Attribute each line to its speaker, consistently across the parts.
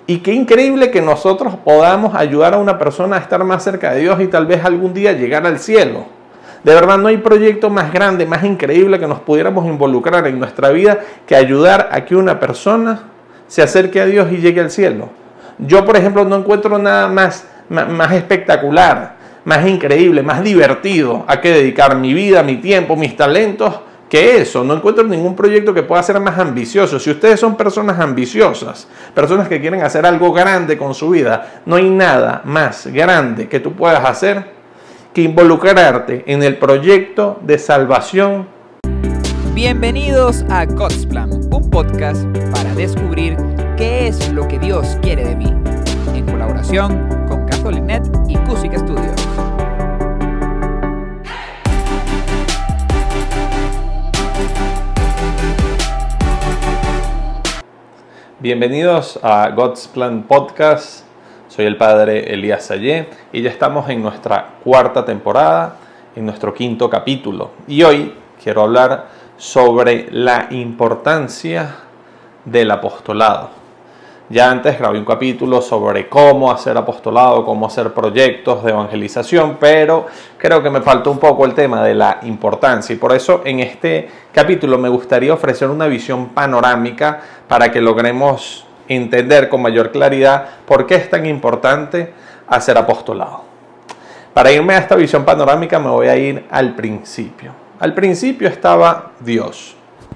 Speaker 1: Y qué increíble que nosotros podamos ayudar a una persona a estar más cerca de Dios y tal vez algún día llegar al cielo. De verdad no hay proyecto más grande, más increíble que nos pudiéramos involucrar en nuestra vida que ayudar a que una persona se acerque a Dios y llegue al cielo. Yo, por ejemplo, no encuentro nada más espectacular, más increíble, más divertido a que dedicar mi vida, mi tiempo, mis talentos que eso. No encuentro ningún proyecto que pueda ser más ambicioso. Si ustedes son personas ambiciosas, personas que quieren hacer algo grande con su vida, no hay nada más grande que tú puedas hacer que involucrarte en el proyecto de salvación.
Speaker 2: Bienvenidos a God's Plan, un podcast para descubrir qué es lo que Dios quiere de mí, en colaboración con Catholic.net y Cusic Studios.
Speaker 1: Bienvenidos a God's Plan Podcast. Soy el padre Elías Sayé y ya estamos en nuestra cuarta temporada, en nuestro quinto capítulo. Y hoy quiero hablar sobre la importancia del apostolado. Ya antes grabé un capítulo sobre cómo hacer apostolado, cómo hacer proyectos de evangelización, pero creo que me faltó un poco el tema de la importancia. Y por eso en este capítulo me gustaría ofrecer una visión panorámica para que logremos entender con mayor claridad por qué es tan importante hacer apostolado. Para irme a esta visión panorámica me voy a ir al principio. Al principio estaba Dios.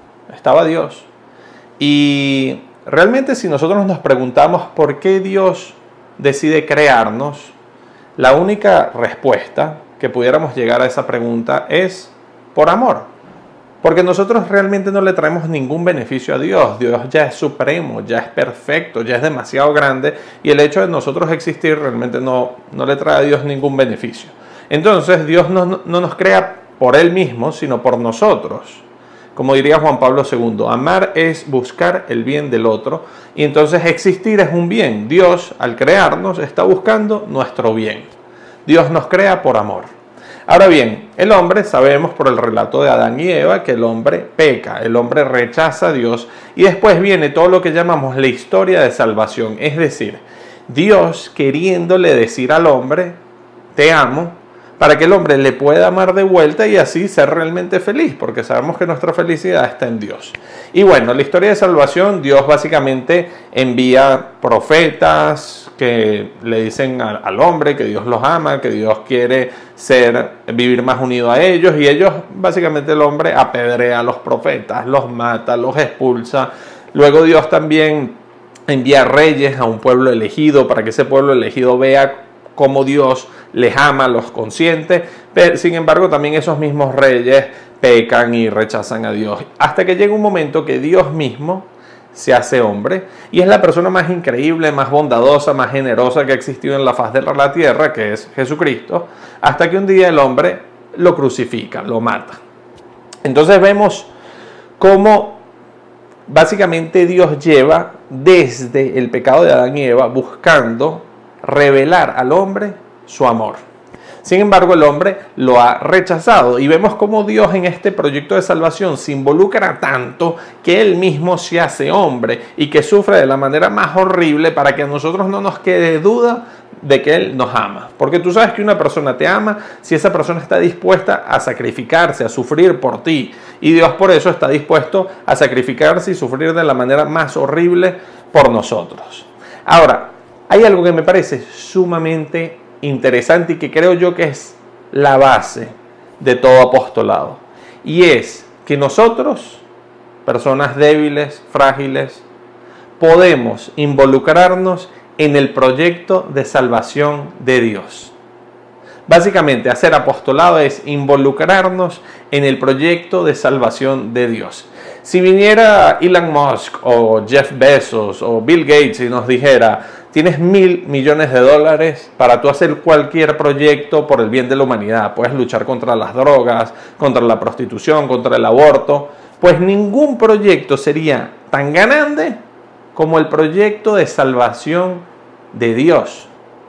Speaker 1: Y realmente si nosotros nos preguntamos por qué Dios decide crearnos, la única respuesta que pudiéramos llegar a esa pregunta es por amor. Porque nosotros realmente no le traemos ningún beneficio a Dios. Dios ya es supremo, ya es perfecto, ya es demasiado grande. Y el hecho de nosotros existir realmente no le trae a Dios ningún beneficio. Entonces Dios no nos crea por Él mismo, sino por nosotros. Como diría Juan Pablo II, amar es buscar el bien del otro. Y entonces existir es un bien. Dios, al crearnos, está buscando nuestro bien. Dios nos crea por amor. Ahora bien, el hombre, sabemos por el relato de Adán y Eva que el hombre peca, el hombre rechaza a Dios y después viene todo lo que llamamos la historia de salvación. Es decir, Dios queriéndole decir al hombre, te amo, para que el hombre le pueda amar de vuelta y así ser realmente feliz, porque sabemos que nuestra felicidad está en Dios. Y bueno, la historia de salvación, Dios básicamente envía profetas que le dicen al hombre que Dios los ama, que Dios quiere vivir más unido a ellos, y ellos, básicamente el hombre apedrea a los profetas, los mata, los expulsa. Luego Dios también envía reyes a un pueblo elegido para que ese pueblo elegido vea cómo Dios les ama, los consiente, pero sin embargo también esos mismos reyes pecan y rechazan a Dios, hasta que llega un momento que Dios mismo se hace hombre y es la persona más increíble, más bondadosa, más generosa que ha existido en la faz de la tierra, que es Jesucristo, hasta que un día el hombre lo crucifica, lo mata. Entonces vemos cómo básicamente Dios lleva desde el pecado de Adán y Eva buscando revelar al hombre su amor. Sin embargo, el hombre lo ha rechazado y vemos cómo Dios en este proyecto de salvación se involucra tanto que Él mismo se hace hombre y que sufre de la manera más horrible para que a nosotros no nos quede duda de que Él nos ama. Porque tú sabes que una persona te ama si esa persona está dispuesta a sacrificarse, a sufrir por ti. Y Dios por eso está dispuesto a sacrificarse y sufrir de la manera más horrible por nosotros. Ahora, hay algo que me parece sumamente interesante y que creo yo que es la base de todo apostolado. Y es que nosotros, personas débiles, frágiles, podemos involucrarnos en el proyecto de salvación de Dios. Básicamente, hacer apostolado es involucrarnos en el proyecto de salvación de Dios. Si viniera Elon Musk o Jeff Bezos o Bill Gates y nos dijera, tienes $1,000 millones para tú hacer cualquier proyecto por el bien de la humanidad, puedes luchar contra las drogas, contra la prostitución, contra el aborto, pues ningún proyecto sería tan grande como el proyecto de salvación de Dios.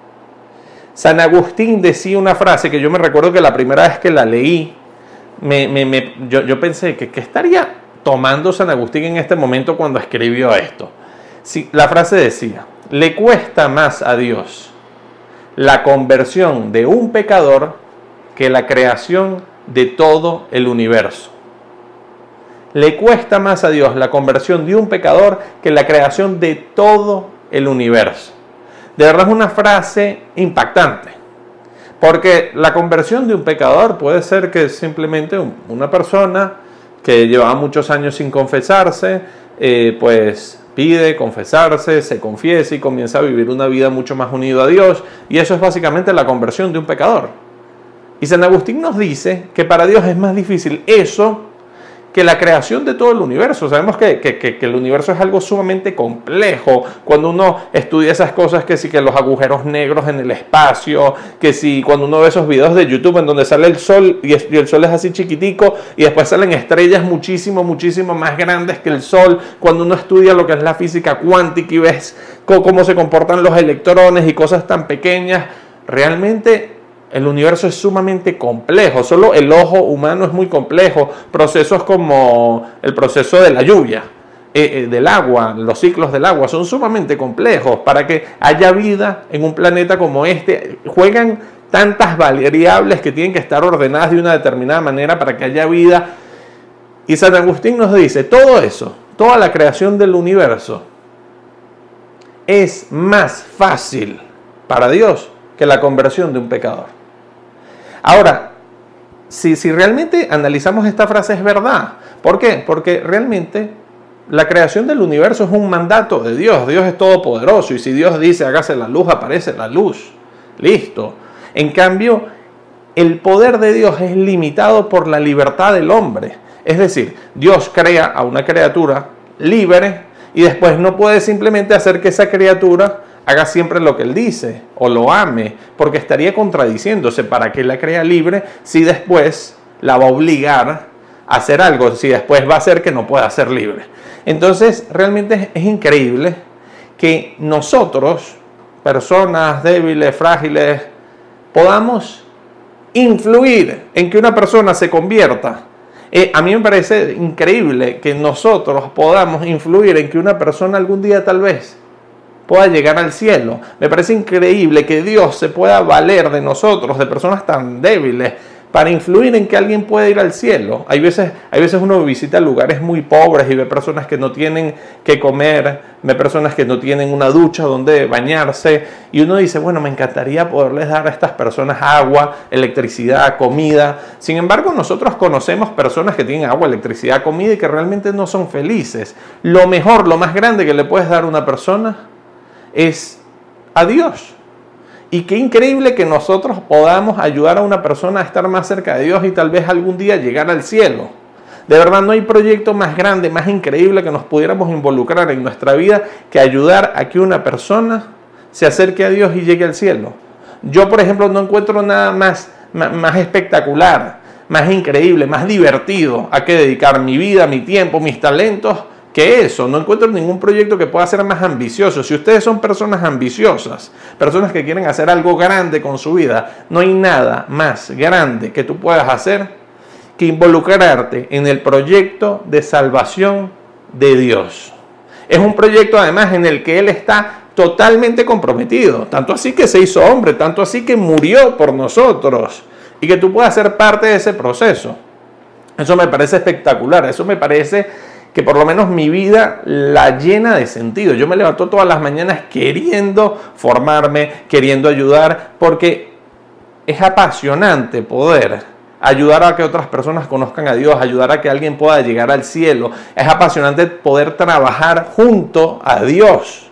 Speaker 1: San Agustín decía una frase que yo me recuerdo que la primera vez que la leí, yo pensé que estaría tomando San Agustín en este momento cuando escribió esto. Sí, la frase decía, le cuesta más a Dios la conversión de un pecador que la creación de todo el universo. Le cuesta más a Dios la conversión de un pecador que la creación de todo el universo. De verdad es una frase impactante, porque la conversión de un pecador puede ser que simplemente una persona que llevaba muchos años sin confesarse, pues pide confesarse, se confiesa y comienza a vivir una vida mucho más unido a Dios, y eso es básicamente la conversión de un pecador. Y San Agustín nos dice que para Dios es más difícil eso que la creación de todo el universo. Sabemos que el universo es algo sumamente complejo. Cuando uno estudia esas cosas, que sí, que los agujeros negros en el espacio, que sí, cuando uno ve esos videos de YouTube en donde sale el sol y el sol es así chiquitico y después salen estrellas muchísimo más grandes que el sol, cuando uno estudia lo que es la física cuántica y ves cómo se comportan los electrones y cosas tan pequeñas, realmente el universo es sumamente complejo. Solo el ojo humano es muy complejo. Procesos como el proceso de la lluvia, del agua, los ciclos del agua son sumamente complejos. Para que haya vida en un planeta como este, juegan tantas variables que tienen que estar ordenadas de una determinada manera para que haya vida. Y San Agustín nos dice, todo eso, toda la creación del universo, es más fácil para Dios que la conversión de un pecador. Ahora, si realmente analizamos esta frase, es verdad. ¿Por qué? Porque realmente la creación del universo es un mandato de Dios. Dios es todopoderoso y si Dios dice hágase la luz, aparece la luz. Listo. En cambio, el poder de Dios es limitado por la libertad del hombre. Es decir, Dios crea a una criatura libre y después no puede simplemente hacer que esa criatura haga siempre lo que Él dice o lo ame, porque estaría contradiciéndose. ¿Para qué la crea libre si después la va a obligar a hacer algo? Si después va a hacer que no pueda ser libre. Entonces, realmente es increíble que nosotros, personas débiles, frágiles, podamos influir en que una persona se convierta. A mí me parece increíble que nosotros podamos influir en que una persona algún día tal vez pueda llegar al cielo. Me parece increíble que Dios se pueda valer de nosotros, de personas tan débiles, para influir en que alguien pueda ir al cielo. Hay veces uno visita lugares muy pobres y ve personas que no tienen que comer, ve personas que no tienen una ducha donde bañarse, y uno dice, bueno, me encantaría poderles dar a estas personas agua, electricidad, comida. Sin embargo, nosotros conocemos personas que tienen agua, electricidad, comida y que realmente no son felices. Lo mejor, lo más grande que le puedes dar a una persona es a Dios. Y qué increíble que nosotros podamos ayudar a una persona a estar más cerca de Dios y tal vez algún día llegar al cielo. De verdad, no hay proyecto más grande, más increíble que nos pudiéramos involucrar en nuestra vida que ayudar a que una persona se acerque a Dios y llegue al cielo. Yo, por ejemplo, no encuentro nada más espectacular, más increíble, más divertido a que dedicar mi vida, mi tiempo, mis talentos que eso. No encuentro ningún proyecto que pueda ser más ambicioso. Si ustedes son personas ambiciosas, personas que quieren hacer algo grande con su vida, no hay nada más grande que tú puedas hacer que involucrarte en el proyecto de salvación de Dios. Es un proyecto además en el que Él está totalmente comprometido, tanto así que se hizo hombre, tanto así que murió por nosotros, y que tú puedas ser parte de ese proceso. Eso me parece espectacular. Eso me parece que por lo menos mi vida la llena de sentido. Yo me levanto todas las mañanas queriendo formarme, queriendo ayudar, porque es apasionante poder ayudar a que otras personas conozcan a Dios, ayudar a que alguien pueda llegar al cielo. Es apasionante poder trabajar junto a Dios,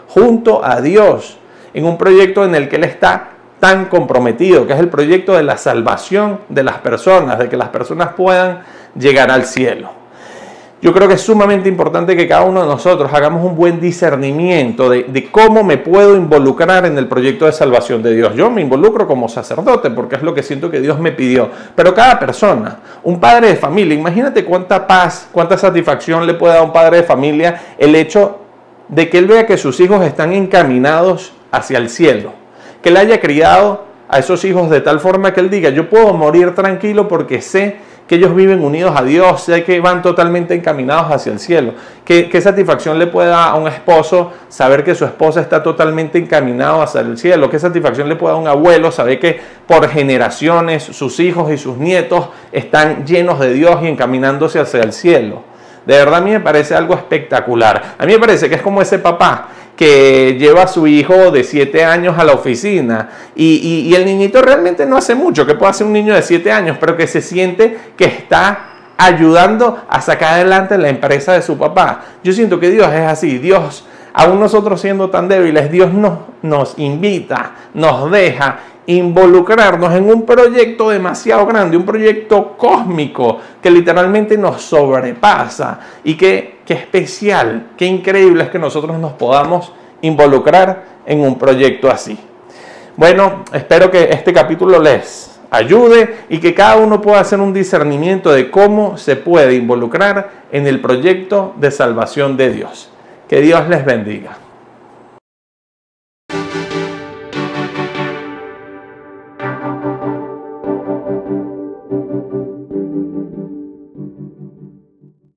Speaker 1: en un proyecto en el que Él está tan comprometido, que es el proyecto de la salvación de las personas, de que las personas puedan llegar al cielo. Yo creo que es sumamente importante que cada uno de nosotros hagamos un buen discernimiento de cómo me puedo involucrar en el proyecto de salvación de Dios. Yo me involucro como sacerdote porque es lo que siento que Dios me pidió. Pero cada persona, un padre de familia, imagínate cuánta paz, cuánta satisfacción le puede dar a un padre de familia el hecho de que él vea que sus hijos están encaminados hacia el cielo. Que él haya criado a esos hijos de tal forma que él diga, yo puedo morir tranquilo porque sé que ellos viven unidos a Dios, sé que van totalmente encaminados hacia el cielo. ¿Qué satisfacción le puede dar a un esposo saber que su esposa está totalmente encaminado hacia el cielo? ¿Qué satisfacción le puede dar a un abuelo saber que por generaciones sus hijos y sus nietos están llenos de Dios y encaminándose hacia el cielo? De verdad a mí me parece algo espectacular. A mí me parece que es como ese papá que lleva a su hijo de 7 años a la oficina y el niñito realmente no hace mucho, que puede hacer un niño de 7 años, pero que se siente que está ayudando a sacar adelante la empresa de su papá. Yo siento que Dios es así. Dios, aún nosotros siendo tan débiles, Dios nos invita, nos deja involucrarnos en un proyecto demasiado grande, un proyecto cósmico que literalmente nos sobrepasa. Y qué especial, qué increíble es que nosotros nos podamos involucrar en un proyecto así. Bueno, espero que este capítulo les ayude y que cada uno pueda hacer un discernimiento de cómo se puede involucrar en el proyecto de salvación de Dios. Que Dios les bendiga.